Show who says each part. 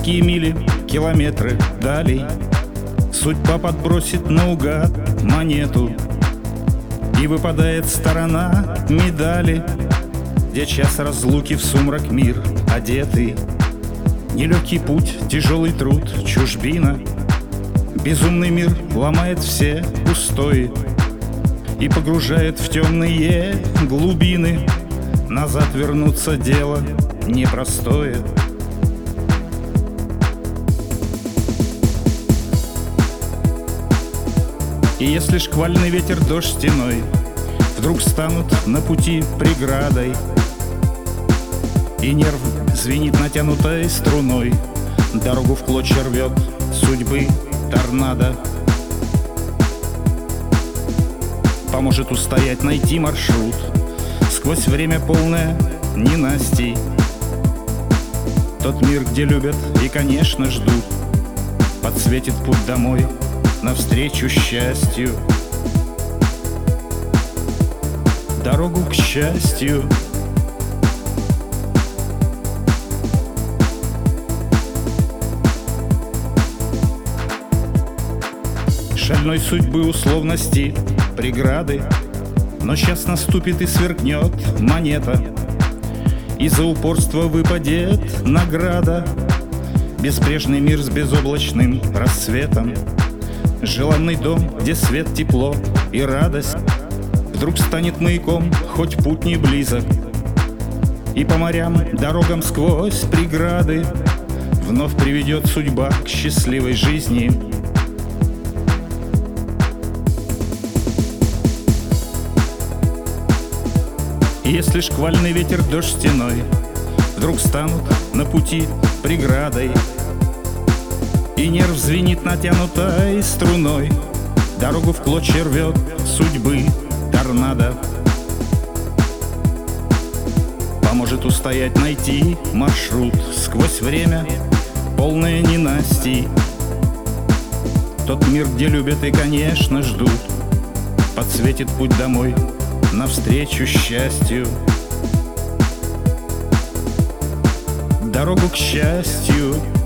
Speaker 1: Далекие мили, километры далей судьба подбросит наугад монету, и выпадает сторона медали, где час разлуки в сумрак мир одетый. Нелегкий путь, тяжелый труд, чужбина. Безумный мир ломает все устои и погружает в темные глубины. Назад вернуться дело непростое. И если шквальный ветер, дождь стеной вдруг станут на пути преградой, и нерв звенит натянутой струной, дорогу в клочья рвет судьбы торнадо, поможет устоять, найти маршрут сквозь время полное ненастий. Тот мир, где любят и, конечно, ждут, подсветит путь домой навстречу счастью, дорогу к счастью. Шальной судьбы условности, преграды, но сейчас наступит и сверкнет монета, и за упорство выпадет награда. Безбрежный мир с безоблачным рассветом, желанный дом, где свет, тепло и радость, вдруг станет маяком, хоть путь не близок, и по морям, дорогам сквозь преграды вновь приведет судьба к счастливой жизни. И если шквальный ветер, дождь стеной вдруг станут на пути преградой, и нерв звенит натянутой струной, дорогу в клочья рвет судьбы торнадо, поможет устоять, найти маршрут сквозь время полное ненастий. Тот мир, где любят и, конечно, ждут, подсветит путь домой навстречу счастью, дорогу к счастью.